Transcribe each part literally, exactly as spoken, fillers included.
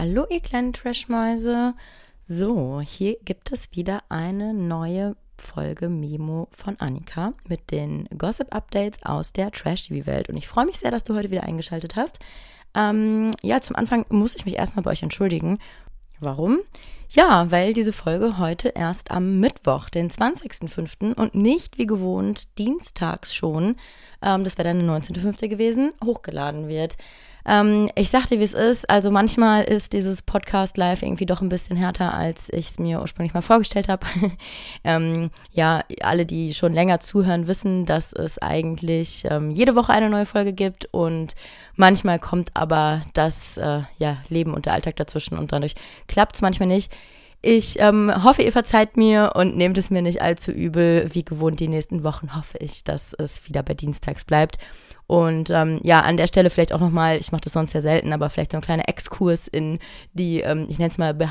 Hallo ihr kleinen Trashmäuse. So, hier gibt es wieder eine neue Folge Memo von Annika mit den Gossip-Updates aus der Trash-T V-Welt. Und ich freue mich sehr, dass du heute wieder eingeschaltet hast. Ähm, ja, zum Anfang muss ich mich erstmal bei euch entschuldigen. Warum? Ja, weil diese Folge heute erst am Mittwoch, den zwanzigsten fünften und nicht wie gewohnt dienstags schon, ähm, das wäre dann der neunzehnten fünften gewesen, hochgeladen wird. Ähm, ich sagte, wie es ist, also manchmal ist dieses Podcast live irgendwie doch ein bisschen härter, als ich es mir ursprünglich mal vorgestellt habe. ähm, ja, alle, die schon länger zuhören, wissen, dass es eigentlich ähm, jede Woche eine neue Folge gibt und manchmal kommt aber das äh, ja, Leben und der Alltag dazwischen und dadurch klappt es manchmal nicht. Ich ähm, hoffe, ihr verzeiht mir und nehmt es mir nicht allzu übel. Wie gewohnt die nächsten Wochen hoffe ich, dass es wieder bei Dienstags bleibt. Und ähm, ja, an der Stelle vielleicht auch nochmal, ich mache das sonst ja selten, aber vielleicht so ein kleiner Exkurs in die, ähm, ich nenne es mal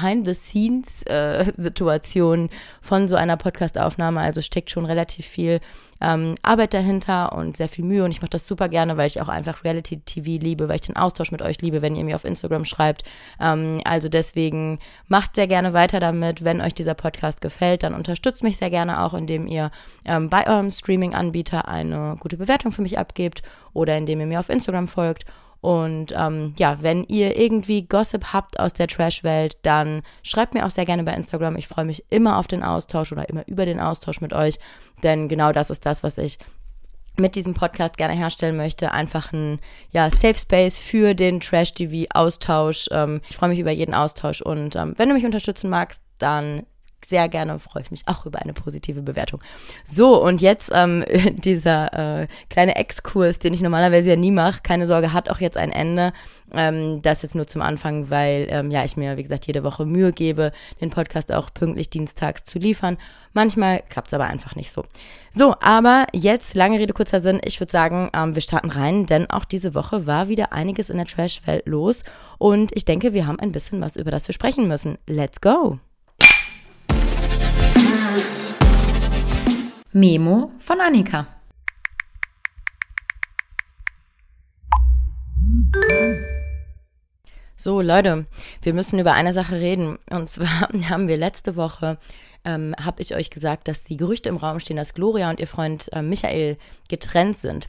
Behind-the-Scenes-Situation äh, von so einer Podcast-Aufnahme. Also steckt schon relativ viel ähm, Arbeit dahinter und sehr viel Mühe und ich mache das super gerne, weil ich auch einfach Reality-T V liebe, weil ich den Austausch mit euch liebe, wenn ihr mir auf Instagram schreibt. Ähm, also deswegen macht sehr gerne weiter damit. Wenn euch dieser Podcast gefällt, dann unterstützt mich sehr gerne auch, indem ihr ähm, bei eurem Streaming-Anbieter eine gute Bewertung für mich abgebt oder indem ihr mir auf Instagram folgt. Und ähm, ja, wenn ihr irgendwie Gossip habt aus der Trash-Welt, dann schreibt mir auch sehr gerne bei Instagram. Ich freue mich immer auf den Austausch oder immer über den Austausch mit euch, denn genau das ist das, was ich mit diesem Podcast gerne herstellen möchte. Einfach ein ja, Safe Space für den Trash-T V-Austausch. Ähm, ich freue mich über jeden Austausch und ähm, wenn du mich unterstützen magst, dann sehr gerne, freue ich mich auch über eine positive Bewertung. So, und jetzt ähm, dieser äh, kleine Exkurs, den ich normalerweise ja nie mache, keine Sorge, hat auch jetzt ein Ende. Ähm, das jetzt nur zum Anfang, weil ähm, ja ich mir, wie gesagt, jede Woche Mühe gebe, den Podcast auch pünktlich dienstags zu liefern. Manchmal klappt es aber einfach nicht so. So, aber jetzt, lange Rede, kurzer Sinn, ich würde sagen, ähm, wir starten rein, denn auch diese Woche war wieder einiges in der Trash-Welt los und ich denke, wir haben ein bisschen was, über das wir sprechen müssen. Let's go! Memo von Annika. So, Leute, wir müssen über eine Sache reden. Und zwar haben wir letzte Woche, ähm, habe ich euch gesagt, dass die Gerüchte im Raum stehen, dass Gloria und ihr Freund äh, Michael getrennt sind.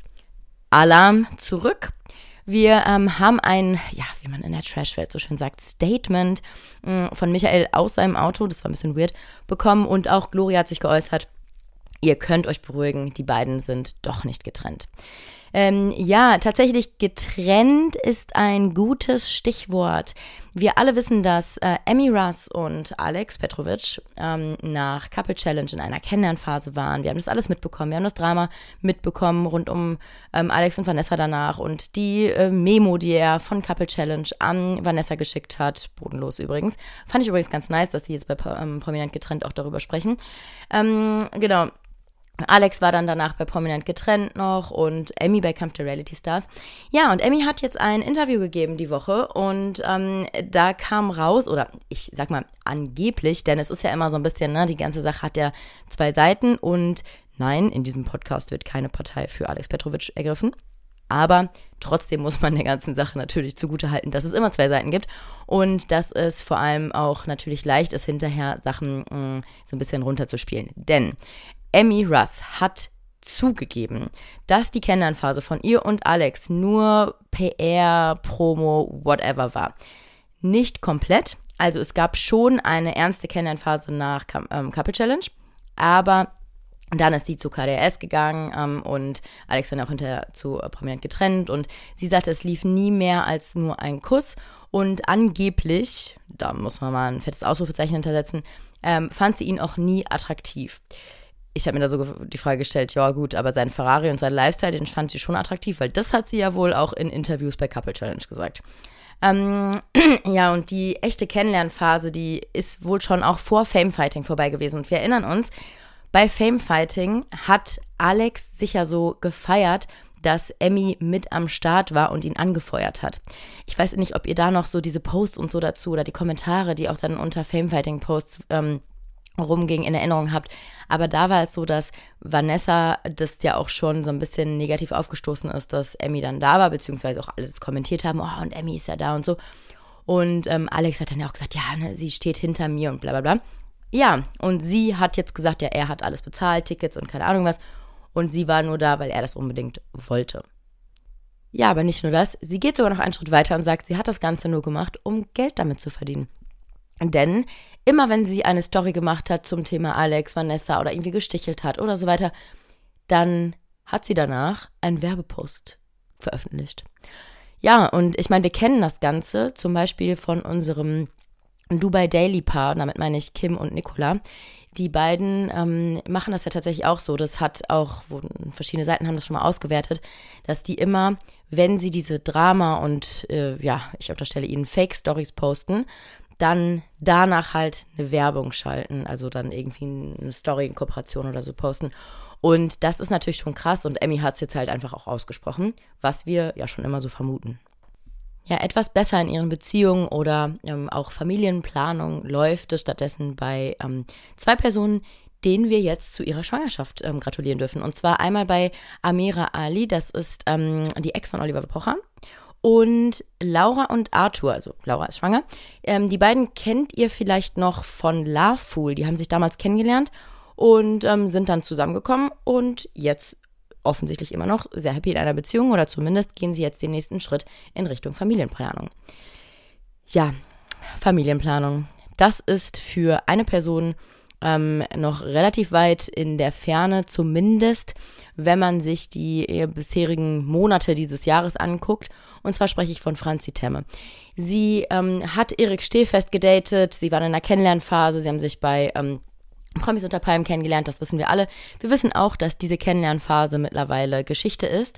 Alarm zurück. Wir ähm, haben ein, ja, wie man in der Trash-Welt so schön sagt, Statement mh, von Michael aus seinem Auto, das war ein bisschen weird, bekommen und auch Gloria hat sich geäußert, ihr könnt euch beruhigen, die beiden sind doch nicht getrennt. Ähm, ja, tatsächlich getrennt ist ein gutes Stichwort. Wir alle wissen, dass äh, Emmy Russ und Alex Petrovic ähm, nach Couple Challenge in einer Kennenlernphase waren. Wir haben das alles mitbekommen. Wir haben das Drama mitbekommen rund um ähm, Alex und Vanessa danach und die äh, Memo, die er von Couple Challenge an Vanessa geschickt hat, bodenlos übrigens. Fand ich übrigens ganz nice, dass sie jetzt bei ähm, Prominent getrennt auch darüber sprechen. Ähm, genau. Alex war dann danach bei Prominent getrennt noch und Emmy bei Kampf der Reality Stars. Ja, und Emmy hat jetzt ein Interview gegeben die Woche und ähm, da kam raus, oder ich sag mal angeblich, denn es ist ja immer so ein bisschen, ne, die ganze Sache hat ja zwei Seiten und nein, in diesem Podcast wird keine Partei für Alex Petrovic ergriffen. Aber trotzdem muss man der ganzen Sache natürlich zugutehalten, dass es immer zwei Seiten gibt und dass es vor allem auch natürlich leicht ist, hinterher Sachen mh, so ein bisschen runterzuspielen. Denn Emmy Russ hat zugegeben, dass die Kennenlernphase von ihr und Alex nur P R, Promo, whatever war. Nicht komplett, also es gab schon eine ernste Kennenlernphase nach ähm, Couple Challenge, aber dann ist sie zu K D S gegangen ähm, und Alex dann auch hinterher zu äh, Prominent getrennt und sie sagte, es lief nie mehr als nur ein Kuss und angeblich, da muss man mal ein fettes Ausrufezeichen hintersetzen, ähm, fand sie ihn auch nie attraktiv. Ich habe mir da so die Frage gestellt, ja gut, aber sein Ferrari und sein Lifestyle, den fand sie schon attraktiv, weil das hat sie ja wohl auch in Interviews bei Couple Challenge gesagt. Ähm, ja, und die echte Kennenlernphase, die ist wohl schon auch vor Famefighting vorbei gewesen. Und wir erinnern uns, bei Famefighting hat Alex sich ja so gefeiert, dass Emmy mit am Start war und ihn angefeuert hat. Ich weiß nicht, ob ihr da noch so diese Posts und so dazu oder die Kommentare, die auch dann unter Famefighting-Posts ähm, rumging, in Erinnerung habt. Aber da war es so, dass Vanessa das ja auch schon so ein bisschen negativ aufgestoßen ist, dass Emmy dann da war, beziehungsweise auch alles kommentiert haben, oh, und Emmy ist ja da und so. Und ähm, Alex hat dann ja auch gesagt, ja, ne, sie steht hinter mir und bla bla bla. Ja, und sie hat jetzt gesagt, ja, er hat alles bezahlt, Tickets und keine Ahnung was. Und sie war nur da, weil er das unbedingt wollte. Ja, aber nicht nur das. Sie geht sogar noch einen Schritt weiter und sagt, sie hat das Ganze nur gemacht, um Geld damit zu verdienen. Denn immer wenn sie eine Story gemacht hat zum Thema Alex, Vanessa oder irgendwie gestichelt hat oder so weiter, dann hat sie danach einen Werbepost veröffentlicht. Ja, und ich meine, wir kennen das Ganze zum Beispiel von unserem Dubai Daily Paar, damit meine ich Kim und Nicola. Die beiden ähm, machen das ja tatsächlich auch so. Das hat auch, wo, verschiedene Seiten haben das schon mal ausgewertet, dass die immer, wenn sie diese Drama und, äh, ja, ich unterstelle ihnen Fake-Stories posten, dann danach halt eine Werbung schalten, also dann irgendwie eine Story in Kooperation oder so posten. Und das ist natürlich schon krass und Emmy hat es jetzt halt einfach auch ausgesprochen, was wir ja schon immer so vermuten. Ja, etwas besser in ihren Beziehungen oder ähm, auch Familienplanung läuft es stattdessen bei ähm, zwei Personen, denen wir jetzt zu ihrer Schwangerschaft ähm, gratulieren dürfen. Und zwar einmal bei Amira Ali, das ist ähm, die Ex von Oliver Pocher, und Laura und Arthur, also Laura ist schwanger. Ähm, die beiden kennt ihr vielleicht noch von Lovefool, die haben sich damals kennengelernt und ähm, sind dann zusammengekommen und jetzt offensichtlich immer noch sehr happy in einer Beziehung oder zumindest gehen sie jetzt den nächsten Schritt in Richtung Familienplanung. Ja, Familienplanung. Das ist für eine Person ähm, noch relativ weit in der Ferne, zumindest wenn man sich die bisherigen Monate dieses Jahres anguckt. Und zwar spreche ich von Franzi Temme. Sie ähm, hat Erik Stehfest gedatet, sie waren in einer Kennenlernphase, sie haben sich bei ähm, Promis unter Palmen kennengelernt, das wissen wir alle. Wir wissen auch, dass diese Kennenlernphase mittlerweile Geschichte ist.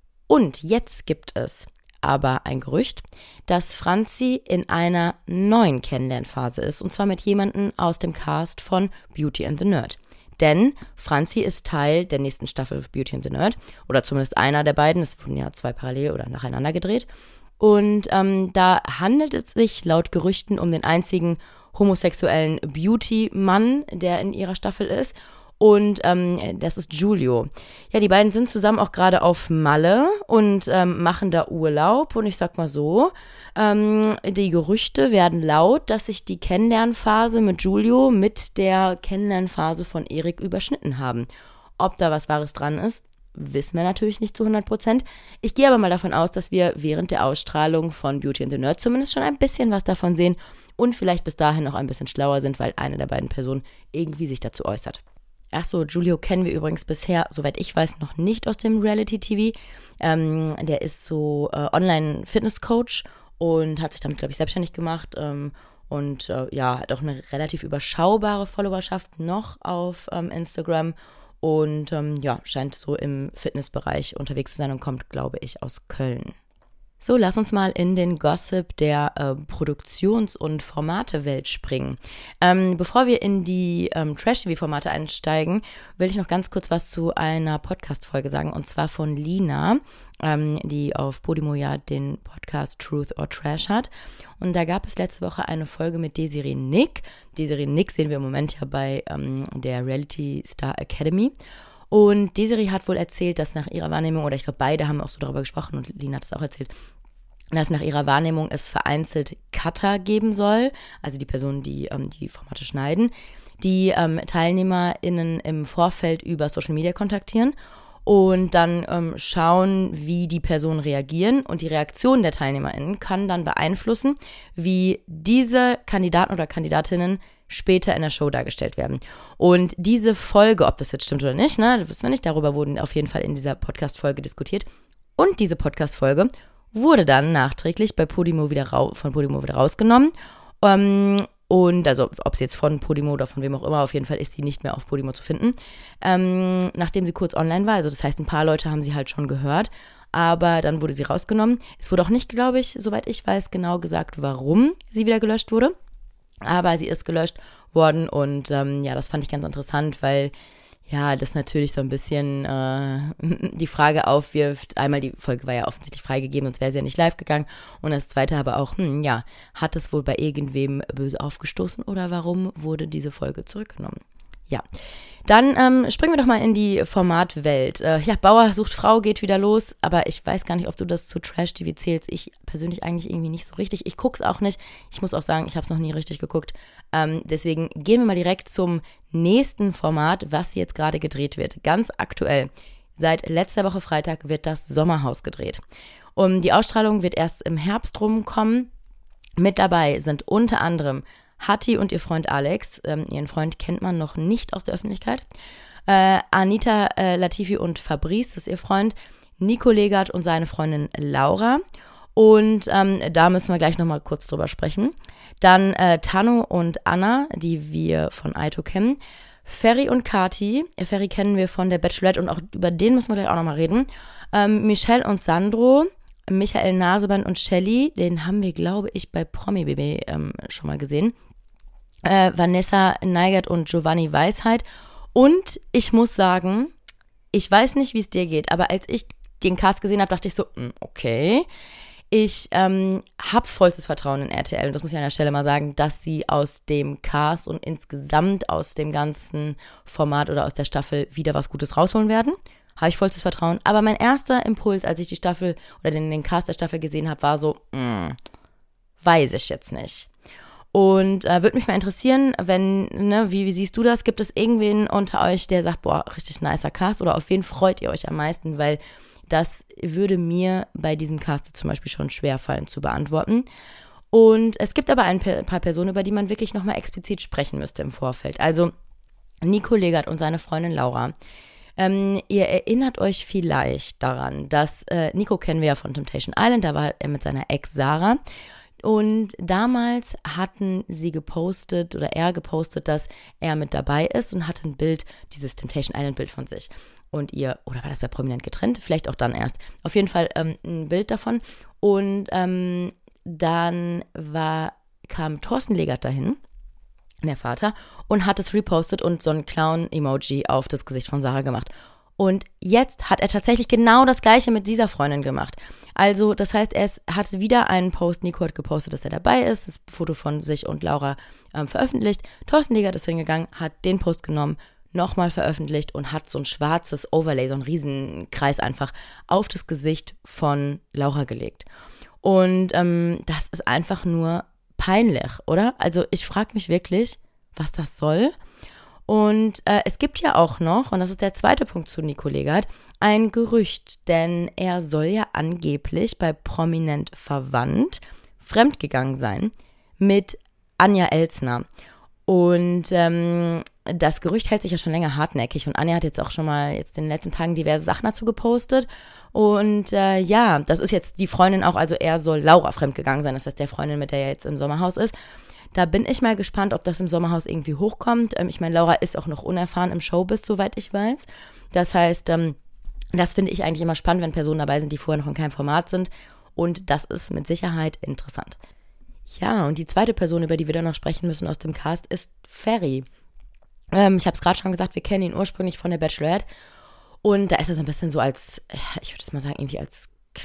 Und jetzt gibt es aber ein Gerücht, dass Franzi in einer neuen Kennenlernphase ist. Und zwar mit jemandem aus dem Cast von Beauty and the Nerd. Denn Franzi ist Teil der nächsten Staffel Beauty and the Nerd. Oder zumindest einer der beiden. Es wurden ja zwei parallel oder nacheinander gedreht. Und ähm, da handelt es sich laut Gerüchten um den einzigen homosexuellen Beauty-Mann, der in ihrer Staffel ist. Und ähm, das ist Giulio. Ja, die beiden sind zusammen auch gerade auf Malle und ähm, machen da Urlaub. Und ich sag mal so, ähm, die Gerüchte werden laut, dass sich die Kennenlernphase mit Giulio mit der Kennenlernphase von Erik überschnitten haben. Ob da was Wahres dran ist, wissen wir natürlich nicht zu hundert Prozent. Ich gehe aber mal davon aus, dass wir während der Ausstrahlung von Beauty and the Nerd zumindest schon ein bisschen was davon sehen und vielleicht bis dahin noch ein bisschen schlauer sind, weil eine der beiden Personen irgendwie sich dazu äußert. Achso, Giulio kennen wir übrigens bisher, soweit ich weiß, noch nicht aus dem Reality-T V. Ähm, der ist so äh, Online-Fitness-Coach und hat sich damit, glaube ich, selbstständig gemacht ähm, und äh, ja, hat auch eine relativ überschaubare Followerschaft noch auf ähm, Instagram und ähm, ja, scheint so im Fitnessbereich unterwegs zu sein und kommt, glaube ich, aus Köln. So, lass uns mal in den Gossip der äh, Produktions- und Formatewelt springen. Ähm, bevor wir in die ähm, Trash-T V-Formate einsteigen, will ich noch ganz kurz was zu einer Podcast-Folge sagen, und zwar von Lina, ähm, die auf Podimo ja den Podcast Truth or Trash hat. Und da gab es letzte Woche eine Folge mit Desiree Nick. Desiree Nick sehen wir im Moment ja bei ähm, der Reality Star Academy. Und Desiree hat wohl erzählt, dass nach ihrer Wahrnehmung, oder ich glaube, beide haben auch so darüber gesprochen und Lina hat es auch erzählt, dass nach ihrer Wahrnehmung es vereinzelt Cutter geben soll, also die Personen, die ähm, die Formate schneiden, die ähm, TeilnehmerInnen im Vorfeld über Social Media kontaktieren und dann ähm, schauen, wie die Personen reagieren. Und die Reaktion der TeilnehmerInnen kann dann beeinflussen, wie diese Kandidaten oder Kandidatinnen später in der Show dargestellt werden. Und diese Folge, ob das jetzt stimmt oder nicht, ne, das wissen wir nicht, darüber wurden auf jeden Fall in dieser Podcast-Folge diskutiert. Und diese Podcast-Folge wurde dann nachträglich bei Podimo wieder rau- von Podimo wieder rausgenommen. Ähm, und also, ob sie jetzt von Podimo oder von wem auch immer, auf jeden Fall ist sie nicht mehr auf Podimo zu finden, ähm, nachdem sie kurz online war. Also das heißt, ein paar Leute haben sie halt schon gehört, aber dann wurde sie rausgenommen. Es wurde auch nicht, glaube ich, soweit ich weiß, genau gesagt, warum sie wieder gelöscht wurde. Aber sie ist gelöscht worden und ähm, ja, das fand ich ganz interessant, weil ja, das natürlich so ein bisschen äh, die Frage aufwirft. Einmal, die Folge war ja offensichtlich freigegeben, sonst wäre sie ja nicht live gegangen. Und das zweite aber auch, hm, ja, hat es wohl bei irgendwem böse aufgestoßen oder warum wurde diese Folge zurückgenommen? Ja. Dann ähm, springen wir doch mal in die Formatwelt. Äh, ja, Bauer sucht Frau geht wieder los, aber ich weiß gar nicht, ob du das zu Trash-T V zählst. Ich persönlich eigentlich irgendwie nicht so richtig. Ich gucke es auch nicht. Ich muss auch sagen, ich habe es noch nie richtig geguckt. Ähm, deswegen gehen wir mal direkt zum nächsten Format, was jetzt gerade gedreht wird. Ganz aktuell. Seit letzter Woche Freitag wird das Sommerhaus gedreht. Und die Ausstrahlung wird erst im Herbst rumkommen. Mit dabei sind unter anderem Hatti und ihr Freund Alex, ähm, ihren Freund kennt man noch nicht aus der Öffentlichkeit, äh, Anita äh, Latifi und Fabrice, das ist ihr Freund, Nico Legert und seine Freundin Laura und ähm, da müssen wir gleich nochmal kurz drüber sprechen. Dann äh, Tano und Anna, die wir von Aito kennen, Ferry und Kati, äh, Ferry kennen wir von der Bachelorette und auch über den müssen wir gleich auch nochmal reden, ähm, Michelle und Sandro, Michael Nasemann und Shelly, den haben wir, glaube ich, bei Promi B B ähm, schon mal gesehen. Äh, Vanessa Neigert und Giovanni Weisheit. Und ich muss sagen, ich weiß nicht, wie es dir geht, aber als ich den Cast gesehen habe, dachte ich so, okay, ich ähm, habe vollstes Vertrauen in R T L. Und das muss ich an der Stelle mal sagen, dass sie aus dem Cast und insgesamt aus dem ganzen Format oder aus der Staffel wieder was Gutes rausholen werden. Habe ich vollstes Vertrauen. Aber mein erster Impuls, als ich die Staffel oder den, den Cast der Staffel gesehen habe, war so, mh, weiß ich jetzt nicht. Und äh, würde mich mal interessieren, wenn, ne, wie, wie siehst du das? Gibt es irgendwen unter euch, der sagt, boah, richtig nicer Cast? Oder auf wen freut ihr euch am meisten? Weil das würde mir bei diesem Cast zum Beispiel schon schwerfallen zu beantworten. Und es gibt aber ein paar Personen, über die man wirklich nochmal explizit sprechen müsste im Vorfeld. Also Nico Legert und seine Freundin Laura. Ähm, ihr erinnert euch vielleicht daran, dass äh, Nico kennen wir ja von Temptation Island, da war er mit seiner Ex Sarah. Und damals hatten sie gepostet oder er gepostet, dass er mit dabei ist und hatte ein Bild, dieses Temptation Island Bild von sich. Und ihr, oder war das bei Prominent getrennt? Vielleicht auch dann erst. Auf jeden Fall ähm, ein Bild davon. Und ähm, dann war, kam Thorsten Legert dahin, der Vater, und hat es repostet und so ein Clown-Emoji auf das Gesicht von Sarah gemacht. Und jetzt hat er tatsächlich genau das Gleiche mit dieser Freundin gemacht. Also das heißt, er hat wieder einen Post, Nico hat gepostet, dass er dabei ist, das Foto von sich und Laura ähm, veröffentlicht. Thorsten Legert ist hingegangen, hat den Post genommen, nochmal veröffentlicht und hat so ein schwarzes Overlay, so einen Riesenkreis einfach auf das Gesicht von Laura gelegt. Und ähm, das ist einfach nur peinlich, oder? Also ich frage mich wirklich, was das soll. Und äh, es gibt ja auch noch, und das ist der zweite Punkt zu Nico Legert, ein Gerücht, denn er soll ja angeblich bei Prominent verwandt fremdgegangen sein mit Anja Elzner. Und ähm, das Gerücht hält sich ja schon länger hartnäckig und Anja hat jetzt auch schon mal jetzt in den letzten Tagen diverse Sachen dazu gepostet. Und äh, ja, das ist jetzt die Freundin auch, also er soll Laura fremdgegangen sein, das heißt der Freundin, mit der er jetzt im Sommerhaus ist. Da bin ich mal gespannt, ob das im Sommerhaus irgendwie hochkommt. Ähm, ich meine, Laura ist auch noch unerfahren im Showbiz, soweit ich weiß. Das heißt, ähm, das finde ich eigentlich immer spannend, wenn Personen dabei sind, die vorher noch in keinem Format sind. Und das ist mit Sicherheit interessant. Ja, und die zweite Person, über die wir dann noch sprechen müssen aus dem Cast, ist Ferry. Ähm, ich habe es gerade schon gesagt, wir kennen ihn ursprünglich von der Bachelorette. Und da ist er so ein bisschen so als, ich würde es mal sagen, irgendwie als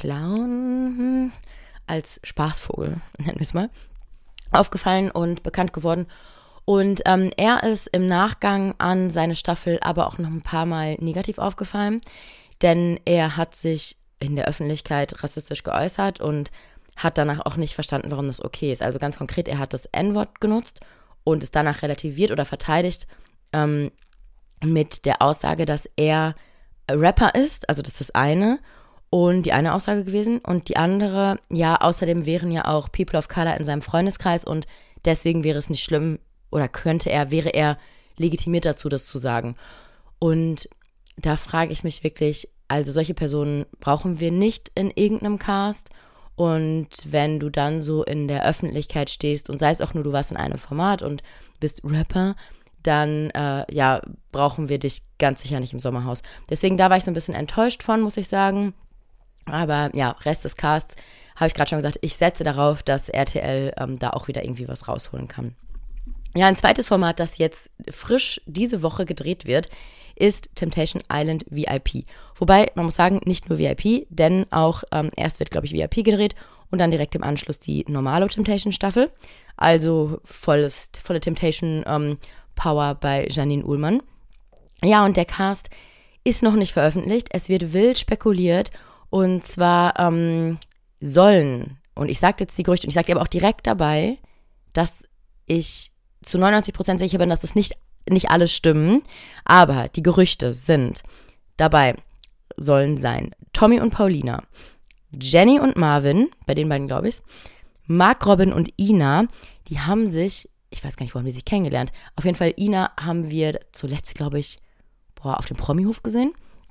Clown, als Spaßvogel, nennen wir es mal, aufgefallen und bekannt geworden. Und ähm, er ist im Nachgang an seine Staffel aber auch noch ein paar Mal negativ aufgefallen, denn er hat sich in der Öffentlichkeit rassistisch geäußert und hat danach auch nicht verstanden, warum das okay ist. Also ganz konkret, er hat das En-Wort genutzt und ist danach relativiert oder verteidigt ähm, mit der Aussage, dass er Rapper ist, also das ist das eine. Und die eine Aussage gewesen. Und die andere, ja, außerdem wären ja auch People of Color in seinem Freundeskreis und deswegen wäre es nicht schlimm oder könnte er, wäre er legitimiert dazu, das zu sagen. Und da frage ich mich wirklich, also solche Personen brauchen wir nicht in irgendeinem Cast. Und wenn du dann so in der Öffentlichkeit stehst und sei es auch nur, du warst in einem Format und bist Rapper, dann äh, ja, brauchen wir dich ganz sicher nicht im Sommerhaus. Deswegen, da war ich so ein bisschen enttäuscht von, muss ich sagen. Aber ja, Rest des Casts, habe ich gerade schon gesagt, ich setze darauf, dass R T L ähm, da auch wieder irgendwie was rausholen kann. Ja, ein zweites Format, das jetzt frisch diese Woche gedreht wird, ist Temptation Island V I P. Wobei, man muss sagen, nicht nur V I P, denn auch ähm, erst wird, glaube ich, V I P gedreht und dann direkt im Anschluss die normale Temptation-Staffel. Also volles, volle Temptation ähm, Power bei Janine Ullmann. Ja, und der Cast ist noch nicht veröffentlicht. Es wird wild spekuliert. Und zwar ähm, sollen, und ich sage jetzt die Gerüchte, und ich sage dir aber auch direkt dabei, dass ich zu neunundneunzig Prozent sicher bin, dass das nicht, nicht alles stimmen. Aber die Gerüchte sind dabei, sollen sein Tommy und Paulina, Jenny und Marvin, bei den beiden glaube ich, Mark Robin und Ina, die haben sich, ich weiß gar nicht, wo haben die sich kennengelernt, auf jeden Fall Ina haben wir zuletzt, glaube ich, boah, auf dem Promihof gesehen.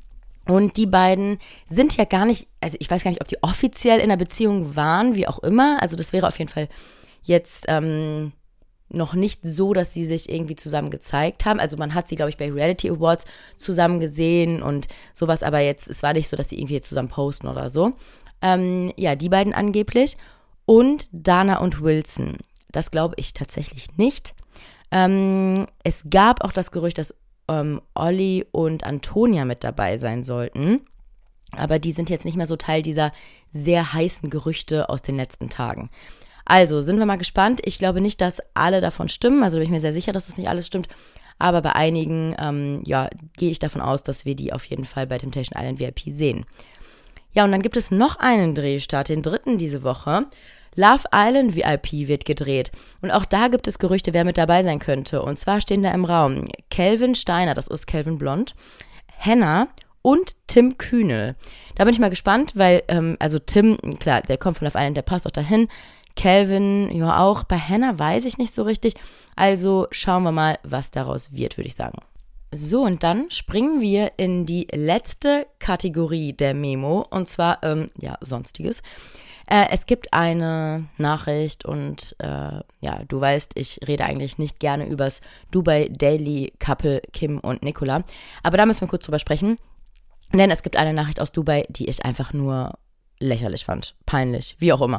Und die beiden sind ja gar nicht, also ich weiß gar nicht, ob die offiziell in einer Beziehung waren, wie auch immer. Also das wäre auf jeden Fall jetzt ähm, noch nicht so, dass sie sich irgendwie zusammen gezeigt haben. Also man hat sie, glaube ich, bei Reality Awards zusammen gesehen und sowas, aber jetzt, es war nicht so, dass sie irgendwie jetzt zusammen posten oder so. Ähm, ja, die beiden angeblich. Und Dana und Wilson. Das glaube ich tatsächlich nicht. Ähm, es gab auch das Gerücht, dass ähm, Olli und Antonia mit dabei sein sollten. Aber die sind jetzt nicht mehr so Teil dieser sehr heißen Gerüchte aus den letzten Tagen. Also, sind wir mal gespannt. Ich glaube nicht, dass alle davon stimmen. Also bin ich mir sehr sicher, dass das nicht alles stimmt. Aber bei einigen, ähm, ja, gehe ich davon aus, dass wir die auf jeden Fall bei Temptation Island V I P sehen. Ja, und dann gibt es noch einen Drehstart, den dritten diese Woche. Love Island V I P wird gedreht. Und auch da gibt es Gerüchte, wer mit dabei sein könnte. Und zwar stehen da im Raum Kelvin Steiner, das ist Kelvin Blond, Henna und Tim Kühnel. Da bin ich mal gespannt, weil, ähm, also Tim, klar, der kommt von Love Island, der passt auch dahin. Kelvin, ja auch. Bei Henna weiß ich nicht so richtig. Also schauen wir mal, was daraus wird, würde ich sagen. So, und dann springen wir in die letzte Kategorie der Memo. Und zwar, ähm, ja, Sonstiges. Äh, es gibt eine Nachricht und äh, ja, du weißt, ich rede eigentlich nicht gerne übers Dubai Daily Couple Kim und Nicola. Aber da müssen wir kurz drüber sprechen. Denn es gibt eine Nachricht aus Dubai, die ich einfach nur lächerlich fand. Peinlich, wie auch immer.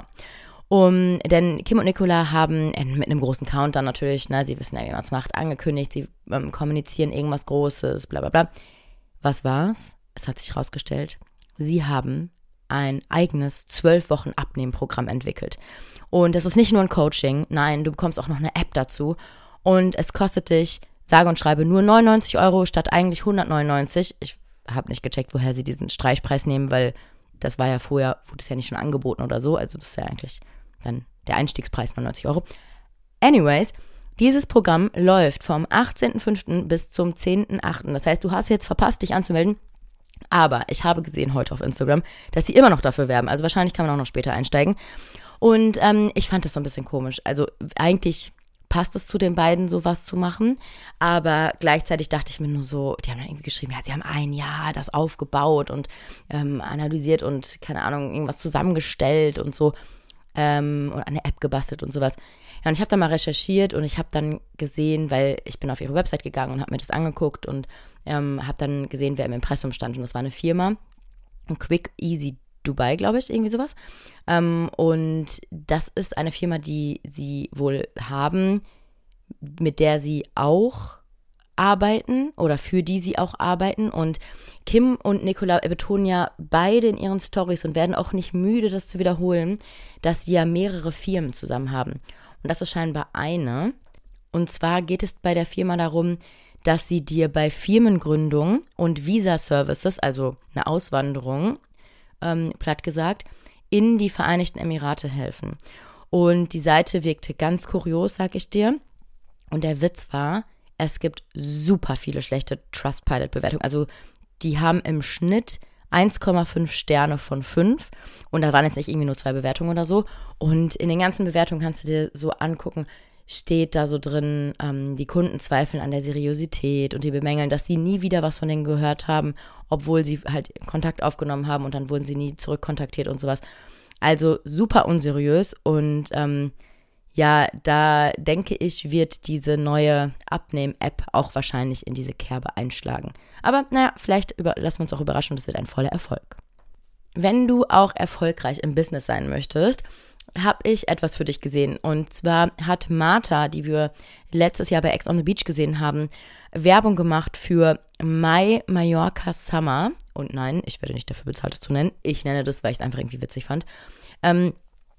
Um, denn Kim und Nicola haben mit einem großen Countdown natürlich, ne, sie wissen ja, wie man es macht, angekündigt, sie ähm, kommunizieren irgendwas Großes, bla bla bla. Was war's? Es hat sich herausgestellt, sie haben ein eigenes zwölf Wochen Abnehmprogramm entwickelt. Und das ist nicht nur ein Coaching, nein, du bekommst auch noch eine App dazu. Und es kostet dich, sage und schreibe, nur neunundneunzig Euro statt eigentlich hundertneunundneunzig. Ich habe nicht gecheckt, woher sie diesen Streichpreis nehmen, weil das war ja vorher, wurde es ja nicht schon angeboten oder so. Also das ist ja eigentlich dann der Einstiegspreis neunundneunzig Euro. Anyways, dieses Programm läuft vom achtzehnten fünften bis zum zehnten achten Das heißt, du hast jetzt verpasst, dich anzumelden. Aber ich habe gesehen heute auf Instagram, dass sie immer noch dafür werben. Also wahrscheinlich kann man auch noch später einsteigen. Und ähm, ich fand das so ein bisschen komisch. Also eigentlich passt es zu den beiden, sowas zu machen. Aber gleichzeitig dachte ich mir nur so, die haben dann irgendwie geschrieben, ja, sie haben ein Jahr das aufgebaut und ähm, analysiert und, keine Ahnung, irgendwas zusammengestellt und so. Ähm, und eine App gebastelt und sowas. Ja, und ich habe dann mal recherchiert und ich habe dann gesehen, weil ich bin auf ihre Website gegangen und habe mir das angeguckt und ähm, habe dann gesehen, wer im Impressum stand. Und das war eine Firma, Quick Easy Dubai, glaube ich, irgendwie sowas. Ähm, und das ist eine Firma, die sie wohl haben, mit der sie auch arbeiten oder für die sie auch arbeiten. Und Kim und Nicola betonen ja beide in ihren Storys und werden auch nicht müde, das zu wiederholen, dass sie ja mehrere Firmen zusammen haben. Und das ist scheinbar eine. Und zwar geht es bei der Firma darum, dass sie dir bei Firmengründung und Visa-Services, also eine Auswanderung, ähm, platt gesagt, in die Vereinigten Emirate helfen. Und die Seite wirkte ganz kurios, sag ich dir. Und der Witz war, es gibt super viele schlechte Trustpilot-Bewertungen. Also die haben im Schnitt eins Komma fünf Sterne von fünf. Und da waren jetzt nicht irgendwie nur zwei Bewertungen oder so. Und in den ganzen Bewertungen kannst du dir so angucken, steht da so drin, ähm, die Kunden zweifeln an der Seriosität und die bemängeln, dass sie nie wieder was von denen gehört haben, obwohl sie halt Kontakt aufgenommen haben und dann wurden sie nie zurückkontaktiert und sowas. Also super unseriös und ähm, ja, da denke ich, wird diese neue Abnehm-App auch wahrscheinlich in diese Kerbe einschlagen. Aber naja, vielleicht über, lassen wir uns auch überraschen und es wird ein voller Erfolg. Wenn du auch erfolgreich im Business sein möchtest, habe ich etwas für dich gesehen. Und zwar hat Martha, die wir letztes Jahr bei Ex on the Beach gesehen haben, Werbung gemacht für My Mallorca Summer. Und nein, ich werde nicht dafür bezahlt, das zu nennen. Ich nenne das, weil ich es einfach irgendwie witzig fand. Ähm,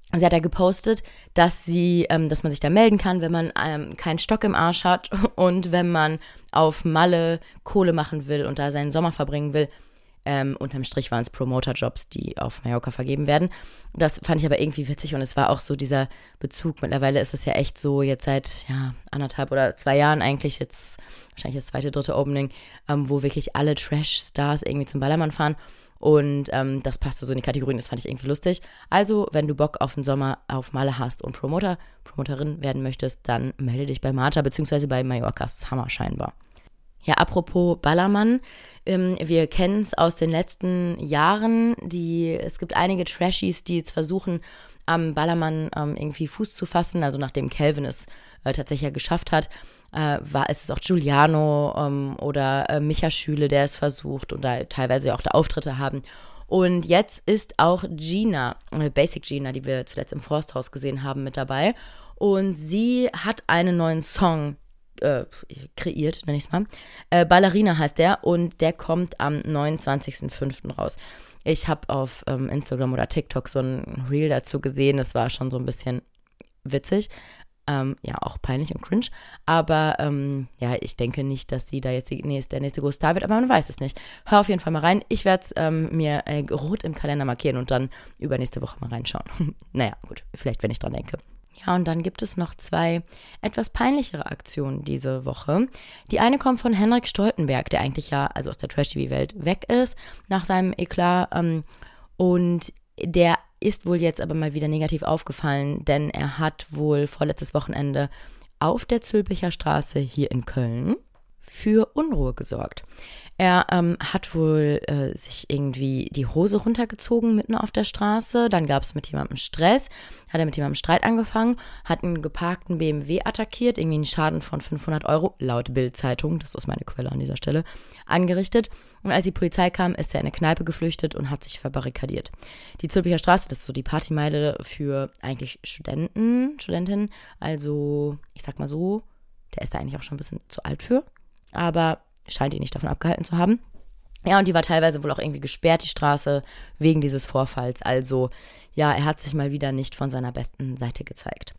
Sie hat da gepostet, dass sie, ähm, dass man sich da melden kann, wenn man ähm, keinen Stock im Arsch hat und wenn man auf Malle Kohle machen will und da seinen Sommer verbringen will. Ähm, unterm Strich waren es Promoter-Jobs, die auf Mallorca vergeben werden. Das fand ich aber irgendwie witzig und es war auch so dieser Bezug. Mittlerweile ist es ja echt so, jetzt seit ja, anderthalb oder zwei Jahren eigentlich, jetzt wahrscheinlich das zweite, dritte Opening, ähm, wo wirklich alle Trash-Stars irgendwie zum Ballermann fahren. Und ähm, das passte so in die Kategorien, das fand ich irgendwie lustig. Also, wenn du Bock auf den Sommer auf Malle hast und Promoter, Promoterin werden möchtest, dann melde dich bei Marta beziehungsweise bei Mallorca Summer scheinbar. Ja, apropos Ballermann, ähm, wir kennen es aus den letzten Jahren. Die, es gibt einige Trashies, die jetzt versuchen, am Ballermann ähm, irgendwie Fuß zu fassen. Also nachdem Calvin es äh, tatsächlich ja geschafft hat, äh, war es auch Giuliano ähm, oder äh, Micha Schüle, der es versucht und da teilweise auch da Auftritte haben. Und jetzt ist auch Gina, äh, Basic Gina, die wir zuletzt im Forsthaus gesehen haben, mit dabei. Und sie hat einen neuen Song Äh, kreiert, nenne ich es mal. Äh, Ballerina heißt der und der kommt am neunundzwanzigsten fünften raus. Ich habe auf ähm, Instagram oder TikTok so ein Reel dazu gesehen, das war schon so ein bisschen witzig. Ähm, ja, auch peinlich und cringe. Aber ähm, ja, ich denke nicht, dass sie da jetzt die nächste, der nächste große Star wird, aber man weiß es nicht. Hör auf jeden Fall mal rein. Ich werde es ähm, mir äh, rot im Kalender markieren und dann übernächste Woche mal reinschauen. Naja, gut, vielleicht, wenn ich dran denke. Ja, und dann gibt es noch zwei etwas peinlichere Aktionen diese Woche. Die eine kommt von Henrik Stoltenberg, der eigentlich ja, also aus der Trash-T V-Welt weg ist, nach seinem Eklat. Ähm, und der ist wohl jetzt aber mal wieder negativ aufgefallen, denn er hat wohl vorletztes Wochenende auf der Zülpicher Straße hier in Köln für Unruhe gesorgt. Er ähm, hat wohl äh, sich irgendwie die Hose runtergezogen mitten auf der Straße. Dann gab es mit jemandem Stress, hat er mit jemandem Streit angefangen, hat einen geparkten B M W attackiert, irgendwie einen Schaden von fünfhundert Euro, laut Bild-Zeitung, das ist meine Quelle an dieser Stelle, angerichtet. Und als die Polizei kam, ist er in eine Kneipe geflüchtet und hat sich verbarrikadiert. Die Zülpicher Straße, das ist so die Partymeile für eigentlich Studenten, Studentinnen, also ich sag mal so, der ist da eigentlich auch schon ein bisschen zu alt für, aber scheint ihn nicht davon abgehalten zu haben. Ja, und die war teilweise wohl auch irgendwie gesperrt, die Straße, wegen dieses Vorfalls. Also, ja, er hat sich mal wieder nicht von seiner besten Seite gezeigt.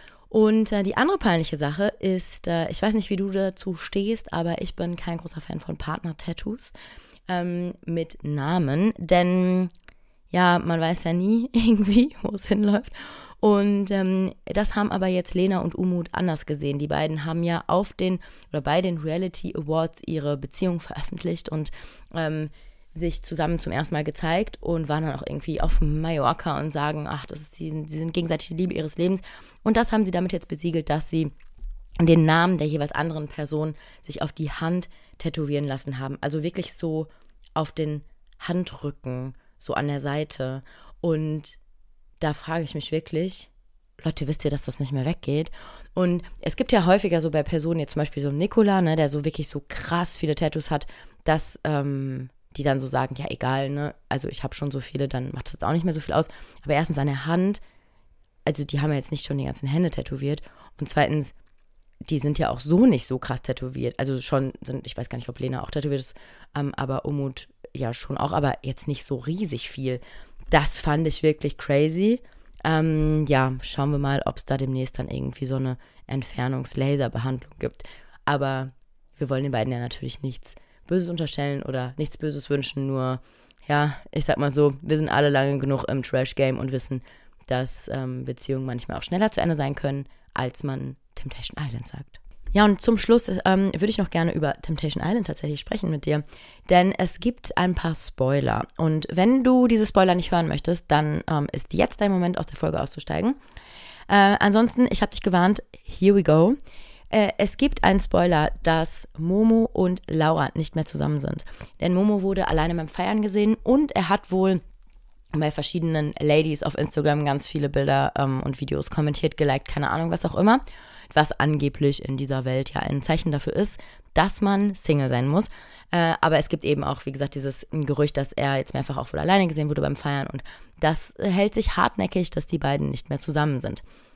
Und äh, die andere peinliche Sache ist, äh, ich weiß nicht, wie du dazu stehst, aber ich bin kein großer Fan von Partner-Tattoos ähm, mit Namen, denn ja, man weiß ja nie irgendwie, wo es hinläuft. Und ähm, das haben aber jetzt Lena und Umut anders gesehen. Die beiden haben ja auf den, oder bei den Reality Awards ihre Beziehung veröffentlicht und ähm, sich zusammen zum ersten Mal gezeigt und waren dann auch irgendwie auf Mallorca und sagen, ach, das ist die, sie sind gegenseitig die Liebe ihres Lebens. Und das haben sie damit jetzt besiegelt, dass sie den Namen der jeweils anderen Person sich auf die Hand tätowieren lassen haben. Also wirklich so auf den Handrücken, so an der Seite. Und da frage ich mich wirklich, Leute, wisst ihr, dass das nicht mehr weggeht? Und es gibt ja häufiger so bei Personen, jetzt zum Beispiel so Nikola, ne, der so wirklich so krass viele Tattoos hat, dass ähm, die dann so sagen, ja egal, ne, also ich habe schon so viele, dann macht es jetzt auch nicht mehr so viel aus. Aber erstens seine Hand, also die haben ja jetzt nicht schon die ganzen Hände tätowiert. Und zweitens, die sind ja auch so nicht so krass tätowiert. Also schon sind, ich weiß gar nicht, ob Lena auch tätowiert ist, ähm, aber Umut ja schon auch, aber jetzt nicht so riesig viel. Das fand ich wirklich crazy. Ähm, ja, schauen wir mal, ob es da demnächst dann irgendwie so eine Entfernungslaserbehandlung gibt. Aber wir wollen den beiden ja natürlich nichts Böses unterstellen oder nichts Böses wünschen, nur, ja, ich sag mal so, wir sind alle lange genug im Trash-Game und wissen, dass ähm, Beziehungen manchmal auch schneller zu Ende sein können, als man Temptation Island sagt. Ja, und zum Schluss ähm, würde ich noch gerne über Temptation Island tatsächlich sprechen mit dir, denn es gibt ein paar Spoiler. Und wenn du diese Spoiler nicht hören möchtest, dann ähm, ist jetzt dein Moment, aus der Folge auszusteigen. Äh, ansonsten, ich habe dich gewarnt, here we go. Äh, es gibt einen Spoiler, dass Momo und Laura nicht mehr zusammen sind. Denn Momo wurde alleine beim Feiern gesehen und er hat wohl bei verschiedenen Ladies auf Instagram ganz viele Bilder ähm, und Videos kommentiert, geliked, keine Ahnung, was auch immer. Was angeblich in dieser Welt ja ein Zeichen dafür ist, dass man Single sein muss. Äh, aber es gibt eben auch, wie gesagt, dieses Gerücht, dass er jetzt mehrfach auch wohl alleine gesehen wurde beim Feiern. Und das hält sich hartnäckig, dass die beiden nicht mehr zusammen sind.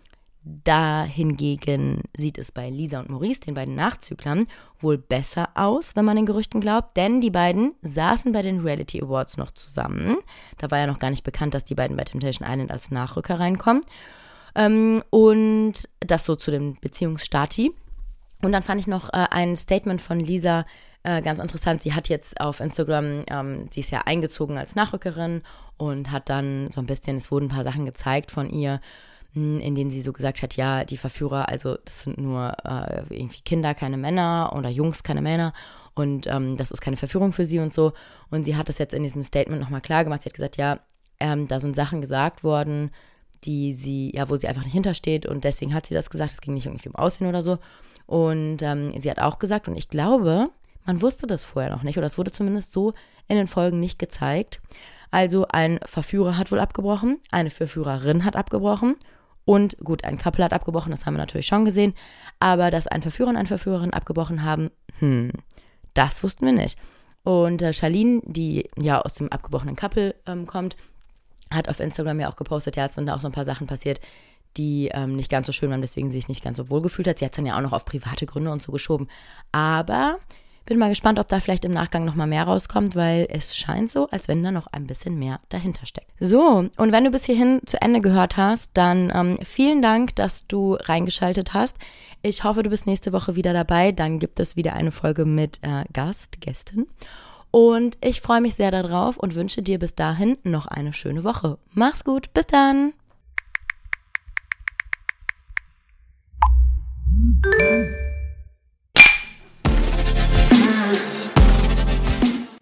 Da hingegen sieht es bei Lisa und Maurice, den beiden Nachzüglern, wohl besser aus, wenn man den Gerüchten glaubt, denn die beiden saßen bei den Reality Awards noch zusammen. Da war ja noch gar nicht bekannt, dass die beiden bei Temptation Island als Nachrücker reinkommen. Ähm, und das so zu dem Beziehungsstati. Und dann fand ich noch äh, ein Statement von Lisa äh, ganz interessant. Sie hat jetzt auf Instagram, ähm, sie ist ja eingezogen als Nachrückerin und hat dann so ein bisschen, es wurden ein paar Sachen gezeigt von ihr, in denen sie so gesagt hat, ja, die Verführer, also das sind nur äh, irgendwie Kinder, keine Männer oder Jungs, keine Männer und ähm, das ist keine Verführung für sie und so. Und sie hat das jetzt in diesem Statement nochmal klar gemacht. Sie hat gesagt, ja, ähm, da sind Sachen gesagt worden, die sie, ja, wo sie einfach nicht hintersteht und deswegen hat sie das gesagt. Es ging nicht irgendwie um Aussehen oder so. Und ähm, sie hat auch gesagt, und ich glaube, man wusste das vorher noch nicht oder es wurde zumindest so in den Folgen nicht gezeigt. Also ein Verführer hat wohl abgebrochen, eine Verführerin hat abgebrochen. Und gut, ein Couple hat abgebrochen, das haben wir natürlich schon gesehen. Aber dass ein Verführer und eine Verführerin abgebrochen haben, hm, das wussten wir nicht. Und äh, Charlene, die ja aus dem abgebrochenen Couple ähm, kommt, hat auf Instagram ja auch gepostet, ja, es sind da auch so ein paar Sachen passiert, die ähm, nicht ganz so schön waren, weswegen sie sich nicht ganz so wohl gefühlt hat. Sie hat es dann ja auch noch auf private Gründe und so geschoben. Aber bin mal gespannt, ob da vielleicht im Nachgang noch mal mehr rauskommt, weil es scheint so, als wenn da noch ein bisschen mehr dahinter steckt. So, und wenn du bis hierhin zu Ende gehört hast, dann ähm, vielen Dank, dass du reingeschaltet hast. Ich hoffe, du bist nächste Woche wieder dabei. Dann gibt es wieder eine Folge mit äh, Gast, Gästin. Und ich freue mich sehr darauf und wünsche dir bis dahin noch eine schöne Woche. Mach's gut, bis dann!